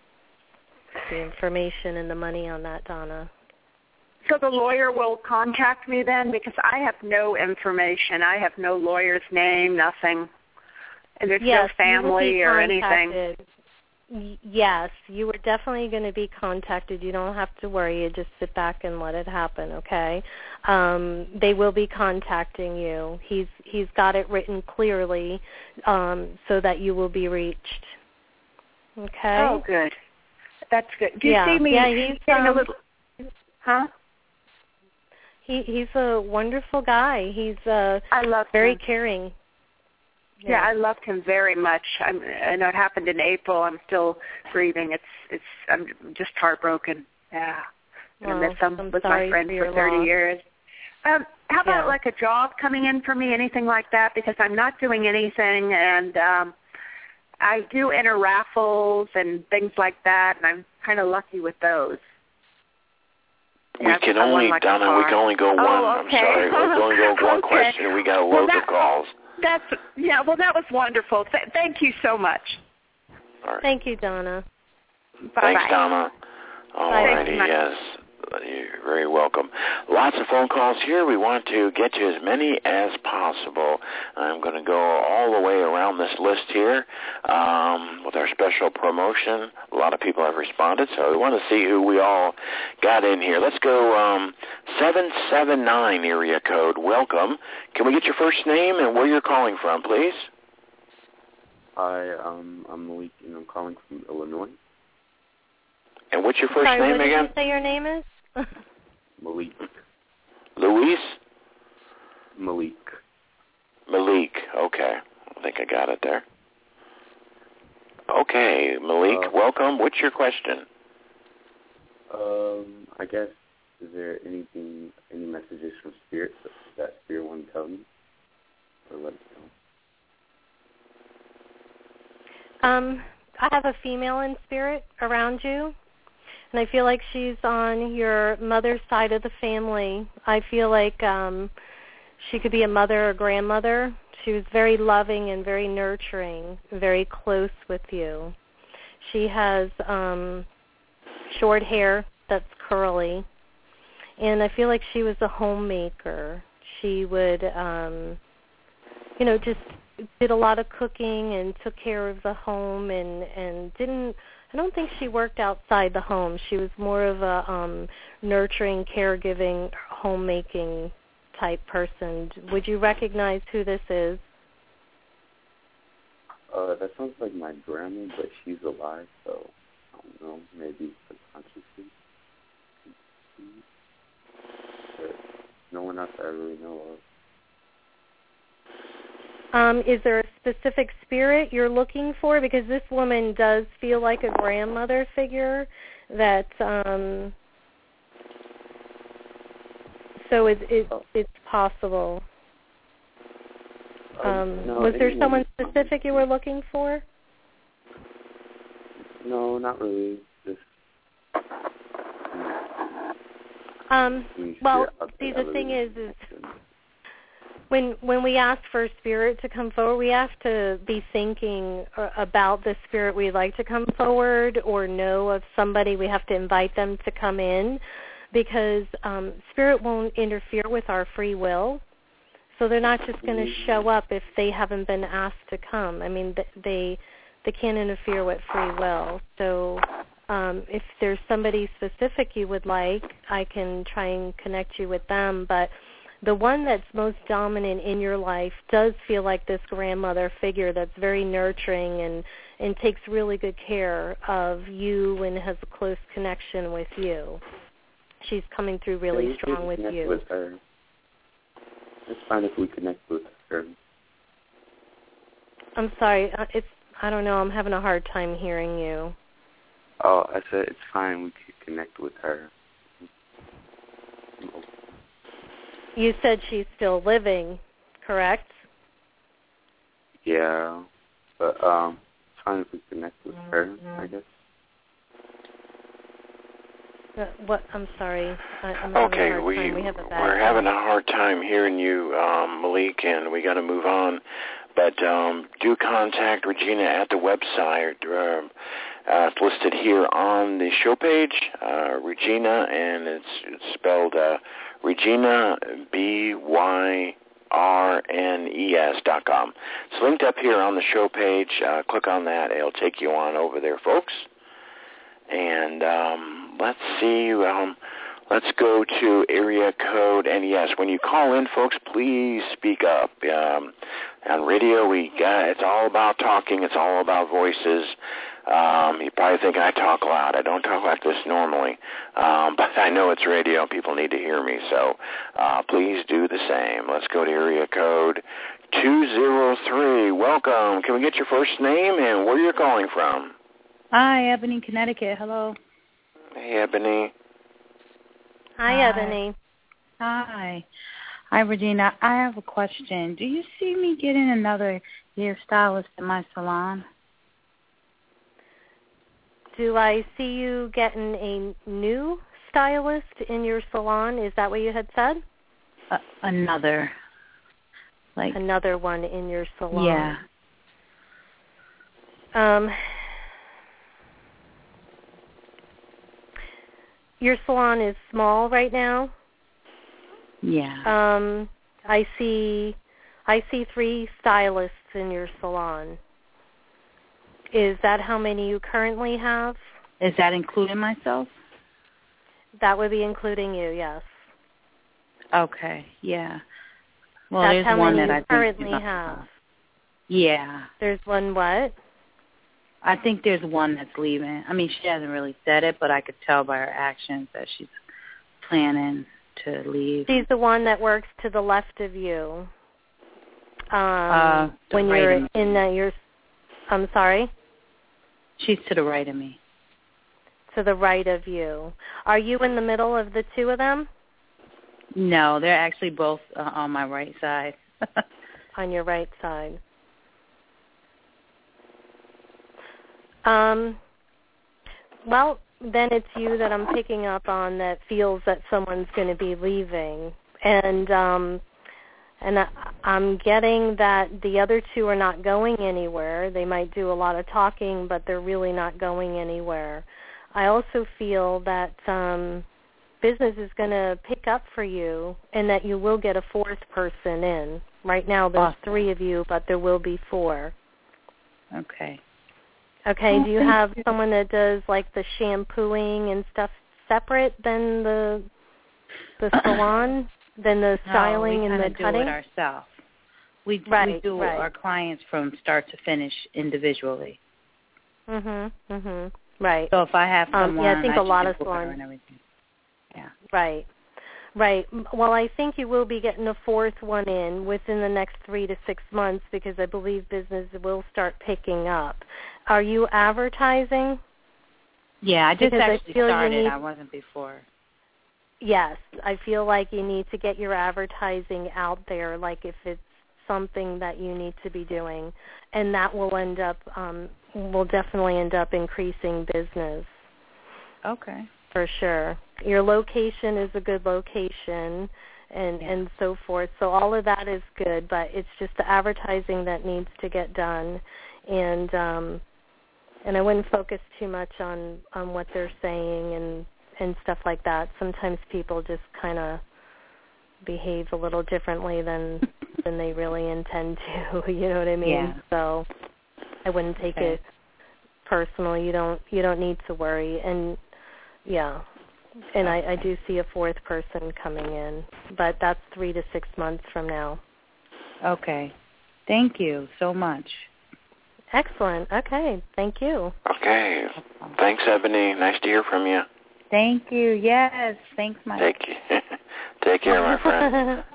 the information and the money on that, Donna. So the lawyer will contact me then, because I have no information. I have no lawyer's name, nothing. And there's no family or anything. Yes, you are definitely going to be contacted. You don't have to worry. You just sit back and let it happen, okay? They will be contacting you. He's got it written clearly so that you will be reached. Okay? Oh, good. That's good. Do you see me he's getting a little... Huh? He's a wonderful guy. He's I love very him. caring. Yeah, I loved him very much. I know it happened in April. I'm still grieving. I'm just heartbroken. Yeah. Well, I'm with my friend for 30 years. How about like a job coming in for me, anything like that? Because I'm not doing anything, and I do enter raffles and things like that, and I'm kind of lucky with those. We can only, Donna, we can only go one. I'm sorry. We can only go one question. We got to load the calls. That was wonderful. Thank you so much. All right. Thank you, Donna. Bye. Thanks, Donna. All righty, yes. You're very welcome. Lots of phone calls here. We want to get to as many as possible. I'm going to go all the way around this list here with our special promotion. A lot of people have responded, so we want to see who we all got in here. Let's go 779 area code. Welcome. Can we get your first name and where you're calling from, please? Hi, I'm Malik, and I'm calling from Illinois. And what's your first name again? What did you say your name is? Malik. Luis? Malik. Malik. Okay. I think I got it there. Okay, Malik, welcome. What's your question? I guess, is there any messages from Spirit that Spirit want to tell me or let us know? I have a female in spirit around you, and I feel like she's on your mother's side of the family. I feel like she could be a mother or grandmother. She was very loving and very nurturing, very close with you. She has short hair that's curly, and I feel like she was a homemaker. She would, just did a lot of cooking and took care of the home and I don't think she worked outside the home. She was more of a nurturing, caregiving, homemaking type person. Would you recognize who this is? That sounds like my grandma, but she's alive, so I don't know, maybe subconsciously. But no one else I really know of. Is there a specific spirit you're looking for? Because this woman does feel like a grandmother figure that, so it's possible. No, was there someone specific you were looking for? No, not really. Just well, see, the thing is when we ask for a spirit to come forward, we have to be thinking about the spirit we'd like to come forward, or know of somebody. We have to invite them to come in, because spirit won't interfere with our free will. So So they're not just going to show up if they haven't been asked to come. I mean, they can't interfere with free will. So if there's somebody specific you would like, I can try and connect you with them. But the one that's most dominant in your life does feel like this grandmother figure that's very nurturing and takes really good care of you and has a close connection with you. She's coming through really strong with you. With her. It's fine if we connect with her. I'm sorry. I don't know. I'm having a hard time hearing you. Oh, I said it's fine. We could connect with her. You said she's still living, correct? Yeah, but it's fine if we connect with her, I guess. What? I'm sorry. Okay, we're having a hard time hearing you, Malik, and we got to move on. But do contact Regina at the website. It's listed here on the show page, Regina, and it's spelled Regina, BYRNES.com. It's linked up here on the show page. Click on that. It'll take you on over there, folks. And let's see. Let's go to area code. And yes, when you call in, folks, please speak up. On radio, it's all about talking. It's all about voices. You're probably thinking I talk loud. I don't talk like this normally, but I know it's radio. People need to hear me, so please do the same. Let's go to area code 203. Welcome. Can we get your first name and where you're calling from? Hi, Ebony, Connecticut. Hello. Hey, Ebony. Hi, Ebony. Hi. Hi, Regina. I have a question. Do you see me getting another hairstylist in my salon? Do I see you getting a new stylist in your salon? Is that what you had said? Another. Another one in your salon. Yeah. Your salon is small right now? Yeah. I see 3 stylists in your salon. Is that how many you currently have? Is that including myself? That would be including you, yes. Okay, yeah. Well, that's there's how one many that you I currently think have. Yeah. There's one what? I think there's one that's leaving. I mean, she hasn't really said it, but I could tell by her actions that she's planning to leave. She's the one that works to the left of you. When right you're in your, I'm sorry? She's to the right of me. To the right of you. Are you in the middle of the two of them? No, they're actually both on my right side. On your right side. Well, then it's you that I'm picking up on that feels that someone's going to be leaving. And I'm getting that the other two are not going anywhere. They might do a lot of talking, but they're really not going anywhere. I also feel that business is going to pick up for you and that you will get a 4th person in. Right now there's 3 of you, but there will be 4. Okay. Okay, do you have someone that does like the shampooing and stuff separate than the salon, than the styling and the cutting? We do it ourselves. We do our clients from start to finish individually. Right. So if I have someone, I think a lot of salons and everything. Yeah. Right. Well, I think you will be getting a 4th one in within the next 3 to 6 months because I believe business will start picking up. Are you advertising? Yeah, I just actually started. I wasn't before. Yes, I feel like you need to get your advertising out there, like if it's something that you need to be doing, and that will definitely end up increasing business. Okay. For sure. Your location is a good location and so forth. So all of that is good, but it's just the advertising that needs to get done. And I wouldn't focus too much on what they're saying and stuff like that. Sometimes people just kind of behave a little differently than than they really intend to. You know what I mean? Yeah. So I wouldn't take it personal. You don't need to worry. And yeah. And I do see a fourth person coming in, but that's 3 to 6 months from now. Okay. Thank you so much. Excellent. Okay. Thank you. Okay. Thanks, Ebony. Nice to hear from you. Thank you. Yes. Thanks, Mike. Take care, my friend.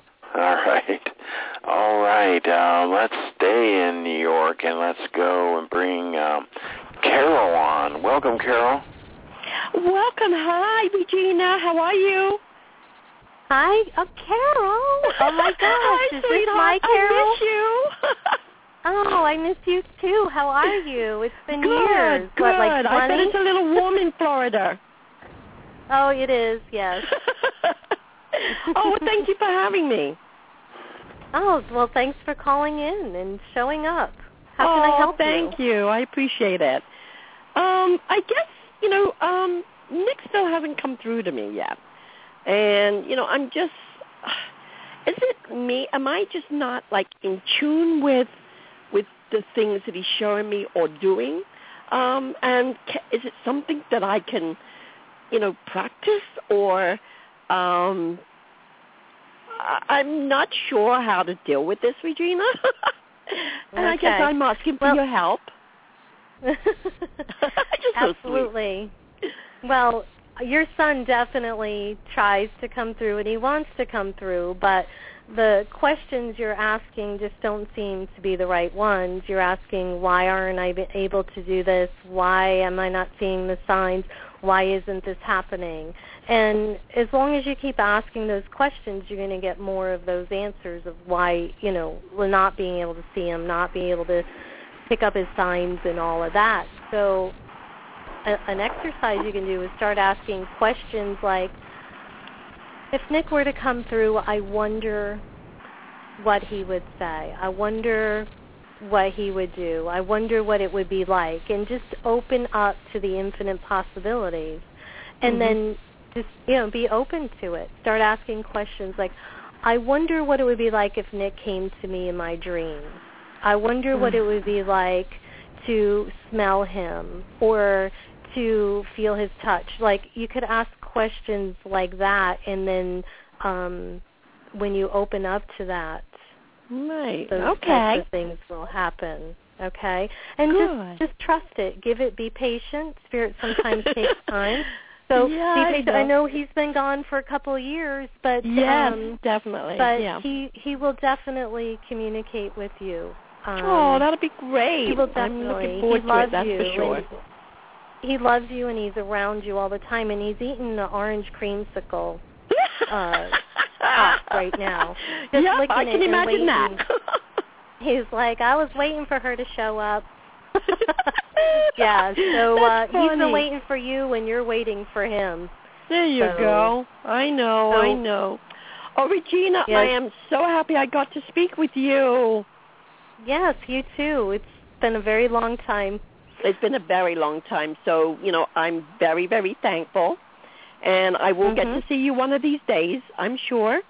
All right. Let's stay in New York, and let's go and bring Carol on. Welcome, Carol. Welcome. Hi, Regina. How are you? Hi. Oh, Carol. Oh, my gosh. Hi, Is sweetheart. this my Carol? I miss you. Oh, I miss you, too. How are you? It's been good, years. Good. What, like 20? I bet it's a little warm in Florida. Oh, it is, yes. Oh, well, thank you for having me. Oh, well, thanks for calling in and showing up. How can I help you? Thank you. I appreciate it. I guess, Nick still hasn't come through to me yet. And, I'm just, is it me? Am I just not, in tune with the things that he's showing me or doing? And is it something that I can, practice? Or I'm not sure how to deal with this, Regina. And I guess I'm asking for your help. Absolutely. Well, your son definitely tries to come through, and he wants to come through, but the questions you're asking just don't seem to be the right ones. You're asking, why aren't I able to do this? Why am I not seeing the signs? Why isn't this happening? And as long as you keep asking those questions, you're going to get more of those answers of why, we're not being able to see him, not being able to pick up his signs and all of that. So an exercise you can do is start asking questions like, if Nick were to come through, I wonder what he would say. I wonder what he would do. I wonder what it would be like. And just open up to the infinite possibilities. And then just, be open to it. Start asking questions like, I wonder what it would be like if Nick came to me in my dreams. I wonder what it would be like to smell him or to feel his touch. Like, you could ask questions like that, and then when you open up to that, those types of things will happen. Okay? And just trust it. Be patient. Spirit sometimes takes time. So be patient. I know he's been gone for a couple of years, but yes, definitely. But he will definitely communicate with you. That'll be great. He will definitely. I'm looking forward to it, that's for sure. He loves you, and he's around you all the time, and he's eating the orange creamsicle right now. Just licking I can imagine that. He's like, I was waiting for her to show up. Yeah, so he's been waiting for you, and you're waiting for him. There you go. I know. Oh, Regina, I am so happy I got to speak with you. Yes, you too. It's been a very long time. It's been a very long time. So, I'm very, very thankful. And I will get to see you one of these days, I'm sure.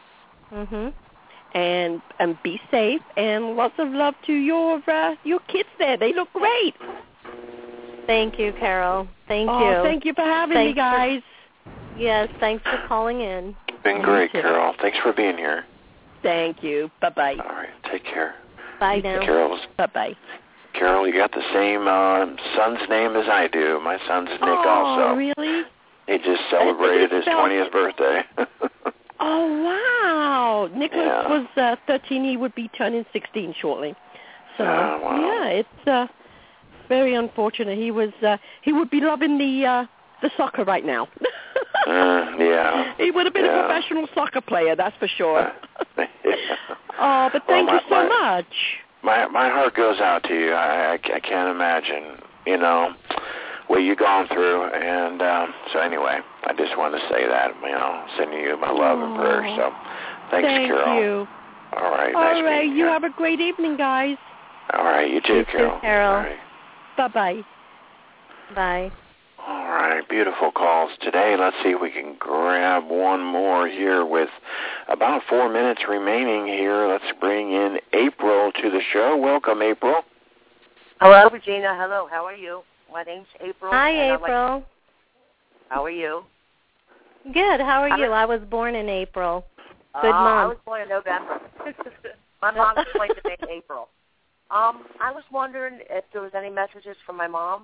And be safe. And lots of love to your kids there. They look great. Thank you, Carol. Thank you. Thank you for having me, guys. Yes, thanks for calling in. Been great, Carol. Thanks for being here. Thank you. Bye-bye. All right. Take care. Bye now. Bye-bye. Carol, you got the same son's name as I do. My son's Nick also. Oh, really? He just celebrated his 20th birthday. Oh, wow. Nicholas was 13. He would be turning 16 shortly. So, it's very unfortunate. He would be loving the soccer right now. He would have been a professional soccer player, that's for sure. But thank you so much. My heart goes out to you. I can't imagine, what you've gone through. And so anyway, I just want to say that, sending you my love and prayers. So thanks, Carol. Thank you. All right. All right. You have a great evening, guys. All right. You too, Carol. Carol. All right. Bye-bye. Bye. All right, beautiful calls today. Let's see if we can grab one more here with about 4 minutes remaining here. Let's bring in April to the show. Welcome, April. Hello, Regina. Hello. How are you? My name's April. Hi, April. How are you? Good. How are you? I was born in April. Good month. I was born in November. My mom explained to me in April. I was wondering if there was any messages from my mom.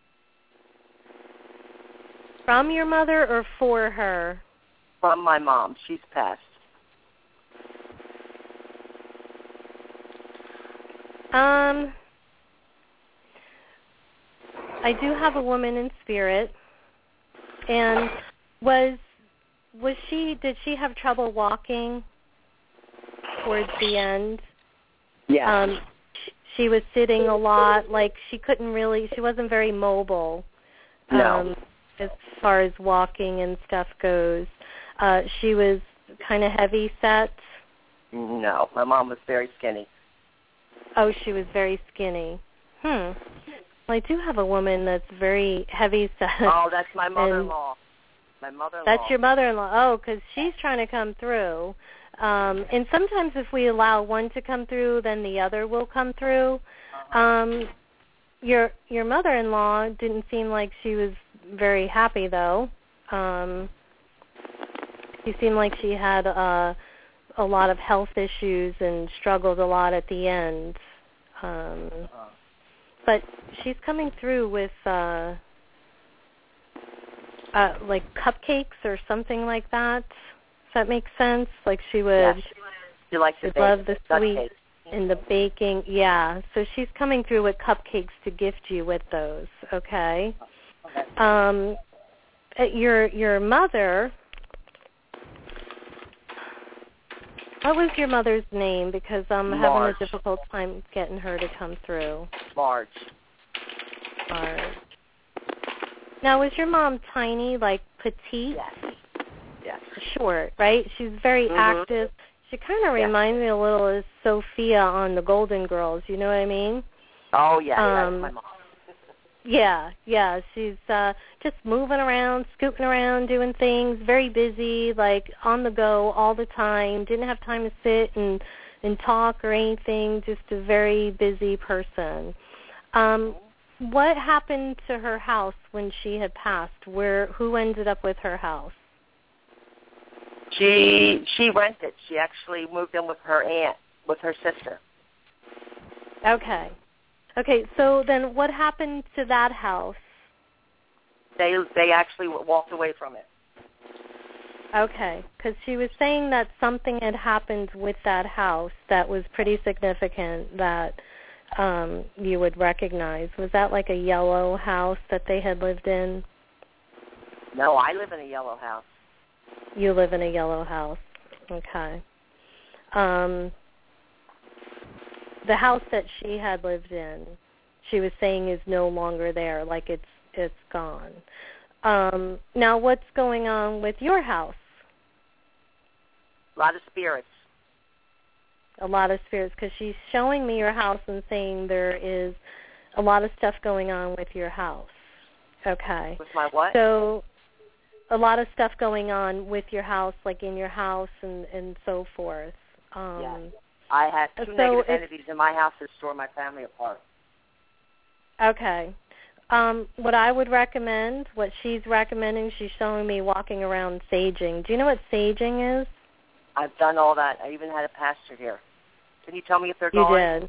From your mother or for her? From my mom. She's passed. I do have a woman in spirit. And did she have trouble walking towards the end? Yeah. She was sitting a lot, like she wasn't very mobile. No. As far as walking and stuff goes. She was kind of heavy set? No, my mom was very skinny. Oh, she was very skinny. Well, I do have a woman that's very heavy set. Oh, that's my mother-in-law. My mother-in-law. That's your mother-in-law. Oh, because she's trying to come through. And sometimes if we allow one to come through, then the other will come through. Your mother-in-law didn't seem like she was very happy, though. She seemed like she had a lot of health issues and struggled a lot at the end. But she's coming through with like cupcakes or something like that. Does that make sense? Like she would. Yeah, she likes to love the sweet cupcakes. and the baking. Yeah. So she's coming through with cupcakes to gift you with those. Okay. Your mother. What was your mother's name? Because I'm having a difficult time getting her to come through. Marge. Now, was your mom tiny, like petite? Yes. Short, right? She's very active. She kind of reminds me a little of Sophia on The Golden Girls. You know what I mean? Oh, yeah, that's my mom. Yeah. She's just moving around, scooting around, doing things, very busy, like on the go all the time. Didn't have time to sit and talk or anything, just a very busy person. What happened to her house when she had passed? Who ended up with her house? She rented. She actually moved in with her aunt, with her sister. Okay, so then what happened to that house? They actually walked away from it. Okay, because she was saying that something had happened with that house that was pretty significant that you would recognize. Was that like a yellow house that they had lived in? No, I live in a yellow house. You live in a yellow house. Okay. The house that she had lived in, she was saying is no longer there, like it's gone. Now, what's going on with your house? A lot of spirits. A lot of spirits, because she's showing me your house and saying there is a lot of stuff going on with your house. Okay. With my what? So a lot of stuff going on with your house, like in your house and so forth. Yes. I had two negative entities in my house that tore my family apart. Okay. What I would recommend, what she's recommending, she's showing me walking around saging. Do you know what saging is? I've done all that. I even had a pastor here. Can you tell me if they're gone? You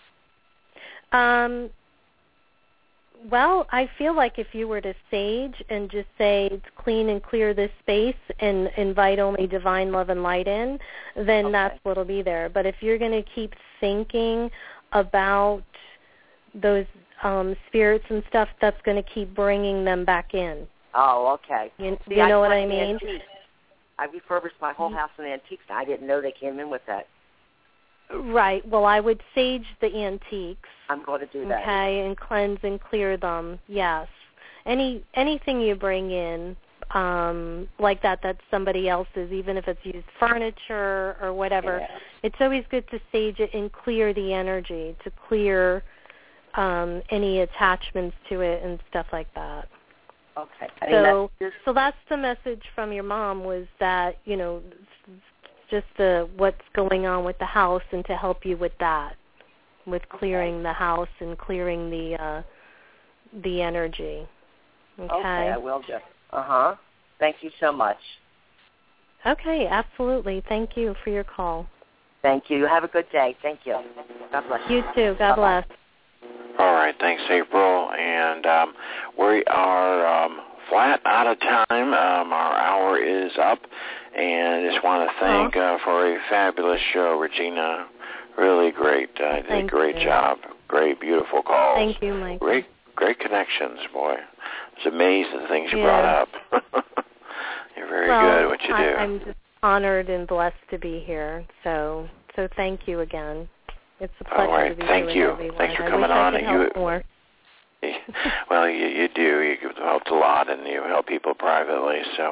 did. Well, I feel like if you were to sage and just say, clean and clear this space and invite only divine love and light in, then that's what will be there. But if you're going to keep thinking about those spirits and stuff, that's going to keep bringing them back in. Oh, okay. You know what I mean? Antiques. I refurbished my whole house in antiques, and I didn't know they came in with that. Right. Well, I would sage the antiques. I'm going to do that. Okay, and cleanse and clear them. Yes. Anything you bring in like that's somebody else's, even if it's used furniture or whatever, it's always good to sage it and clear the energy, to clear any attachments to it and stuff like that. Okay. So that's the message from your mom, was that, you know, just what's going on with the house, and to help you with that, with clearing the house and clearing the energy. Okay, I will do. Thank you so much. Okay, absolutely. Thank you for your call. Thank you. Have a good day. Thank you. God bless you. You too. God bless. All right. Thanks, April. And we are flat out of time. Our hour is up. And I just want to thank for a fabulous show, Regina. Really great. Did a great job. Great, beautiful calls. Thank you, Mike. Great connections, boy. I was amazed at the things you brought up. You're very good at what you do. I'm just honored and blessed to be here. So thank you again. It's a pleasure to be here with everyone. Thanks for coming on. I wish I could help more. Well, you do. You've helped a lot, and you help people privately. So,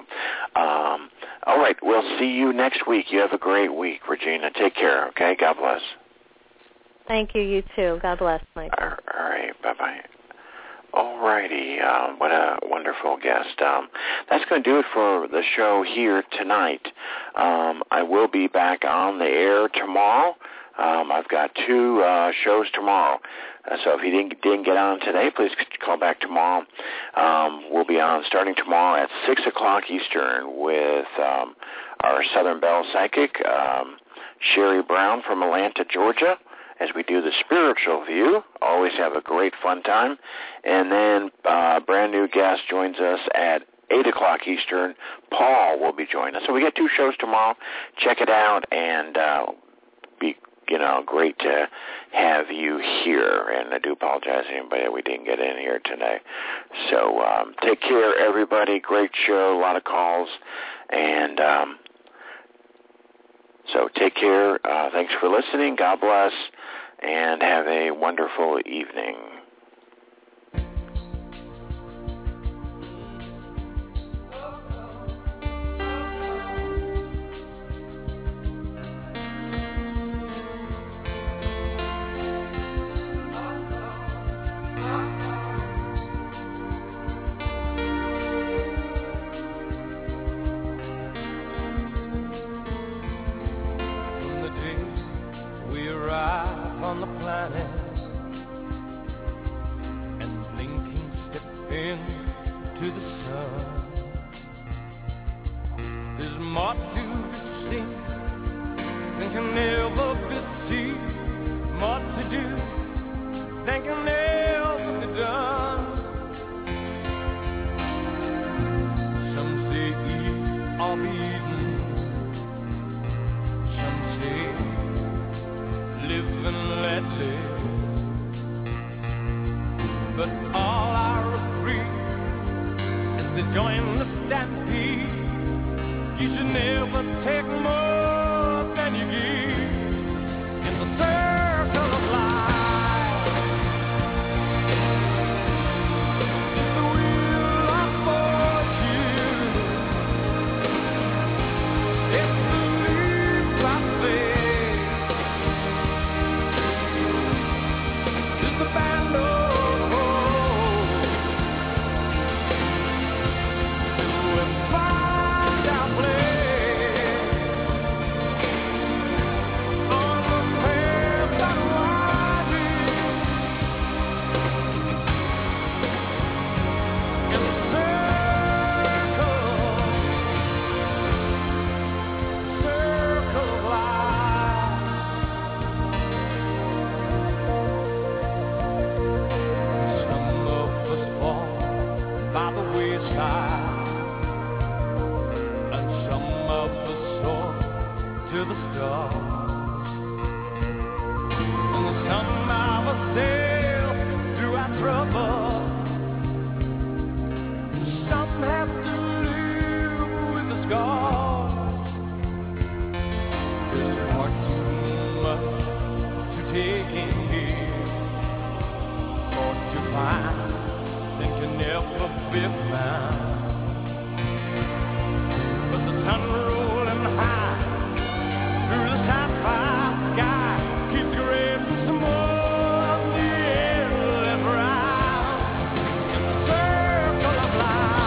all right. We'll see you next week. You have a great week, Regina. Take care, okay? God bless. Thank you. You too. God bless, Michael. All right. Bye-bye. All righty. What a wonderful guest. That's going to do it for the show here tonight. I will be back on the air tomorrow. I've got 2 shows tomorrow. So if you didn't get on today, please call back tomorrow. We'll be on starting tomorrow at 6 o'clock Eastern with our Southern Belle Psychic, Sherry Brown from Atlanta, Georgia, as we do the spiritual view. Always have a great fun time. And then a brand new guest joins us at 8 o'clock Eastern. Paul will be joining us. So we got 2 shows tomorrow. Check it out, and be great to have you here. And I do apologize to anybody that we didn't get in here today. So take care, everybody. Great show, a lot of calls. And so take care. Thanks for listening. God bless. And have a wonderful evening. On the planet and blinking step into the sun. There's more to be seen than can ever be seen, more to do than can ever be done. Some say eat or be eaten, some say live and let live, but all are free as they join the stampede. You should never take more than you give in the circle of life. It's the wheel of fortune, it's the leap of faith. The band of hope to find our place on the path that rises in the circle of life. By the wayside, and some of us soar to the stars, and some of us sail through our trouble. Some have to live with the scars. There's far too much to take in here, or to find that can never be found. But the sun rolling high through the sapphire sky keeps grazing some more of the endless round in the circle of life.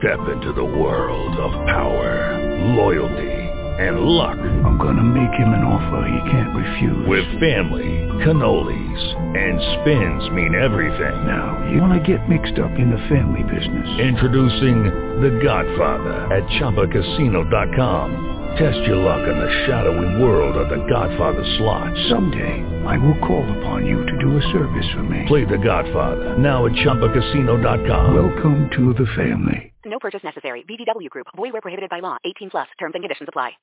Step into the world of power, loyalty, and luck. I'm gonna make him an offer he can't refuse. With family, cannolis, and spins mean everything. Now, you wanna get mixed up in the family business. Introducing The Godfather at ChumbaCasino.com. Test your luck in the shadowy world of The Godfather slot. Someday, I will call upon you to do a service for me. Play The Godfather now at ChumbaCasino.com. Welcome to the family. No purchase necessary. VGW Group. Void where prohibited by law. 18+. Terms and conditions apply.